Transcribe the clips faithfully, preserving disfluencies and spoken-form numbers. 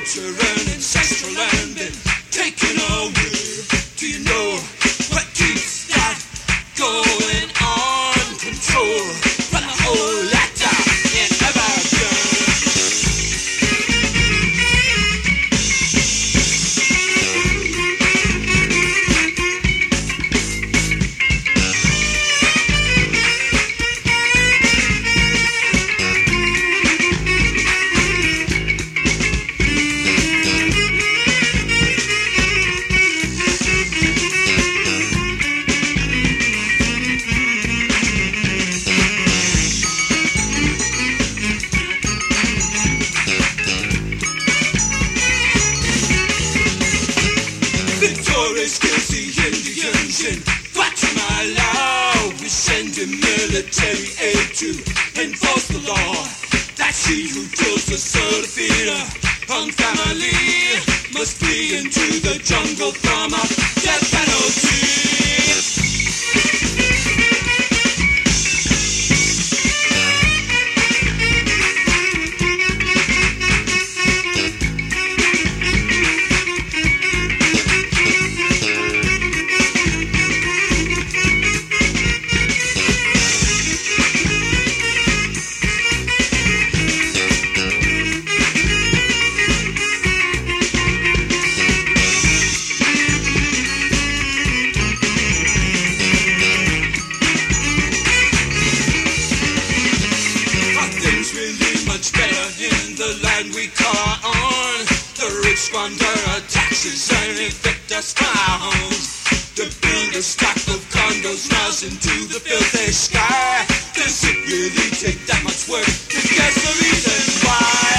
culture and ancestral land been taken away. Do you know what keeps that going on? Control from the whole latter in America. Victorious kills the Indians in Guatemala. We send him military aid to enforce the law. That's he who kills the soul to feed a hung family. Must flee into the jungle from a death penalty. Squander our taxes and evict us from our homes. To build a stock of condos miles into the filthy sky. Does it really take that much work to guess the reason why?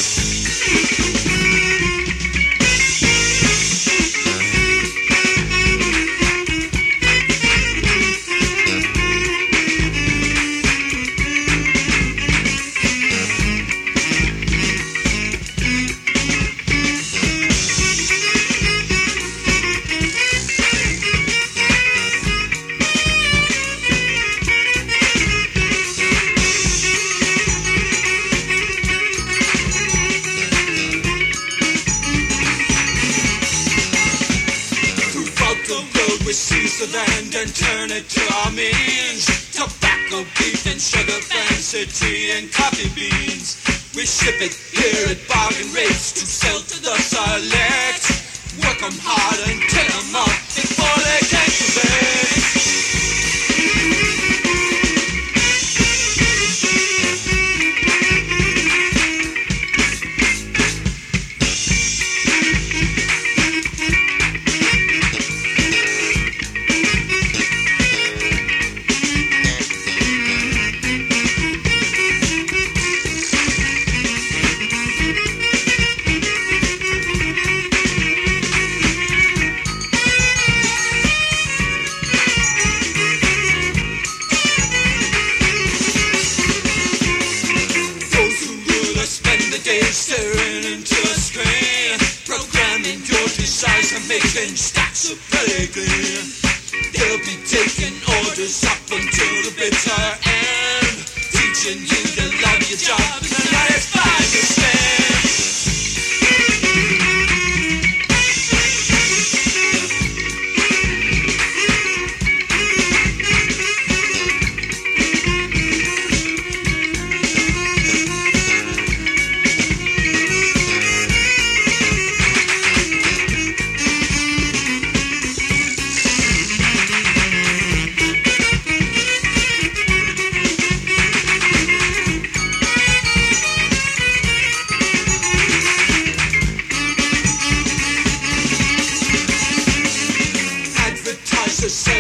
We seize the land and turn it to our means. Tobacco, beef and sugar, fancy tea and coffee beans. We ship it here at bargain rates to sell to the select. Work them hard and kill them off before they get to bed. Staring into a screen, programming your desires and making stacks of pedigree. They'll be taking orders up until the bitter end, teaching you to love your job and satisfy your stand. The